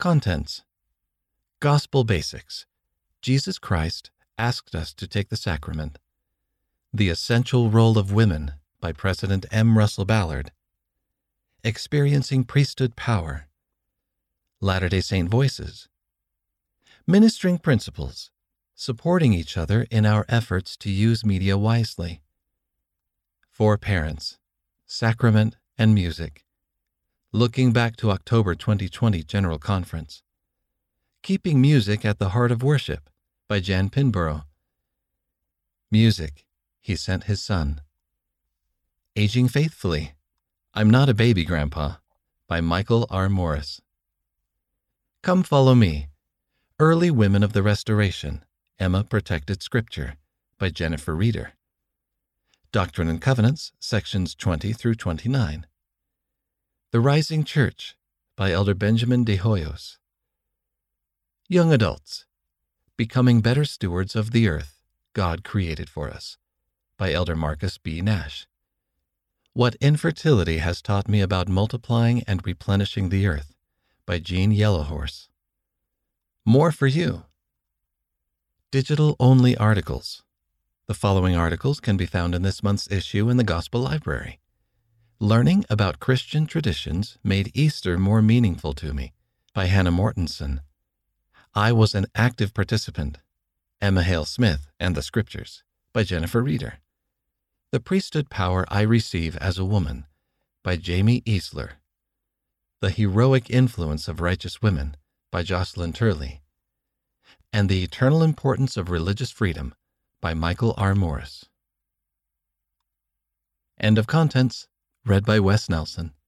Contents: Gospel Basics. Jesus Christ asked us to take the sacrament. The Essential Role of Women by President M. Russell Ballard. Experiencing Priesthood Power. Latter-day Saint Voices. Ministering Principles. Supporting each other in our efforts to use media wisely. For Parents. Sacrament and Music. Looking back to October 2020 General Conference. Keeping Music at the Heart of Worship by Jan Pinborough. Music, He Sent His Son. Aging Faithfully, I'm Not a Baby, Grandpa, by Michael R. Morris. Come Follow Me, Early Women of the Restoration, Emma Protected Scripture, by Jennifer Reeder. Doctrine and Covenants, sections 20 through 29. The Rising Church, by Elder Benjamin de Hoyos. Young Adults, Becoming Better Stewards of the Earth God Created for Us, by Elder Marcus B. Nash. What Infertility Has Taught Me About Multiplying and Replenishing the Earth, by Jean Yellowhorse. More for You. Digital-only articles. The following articles can be found in this month's issue in the Gospel Library. Learning About Christian Traditions Made Easter More Meaningful to Me, by Hannah Mortensen. I Was an Active Participant, Emma Hale Smith and the Scriptures, by Jennifer Reeder. The Priesthood Power I Receive as a Woman, by Jamie Easler. The Heroic Influence of Righteous Women, by Jocelyn Turley. And The Eternal Importance of Religious Freedom, by Michael R. Morris. End of contents, read by Wes Nelson.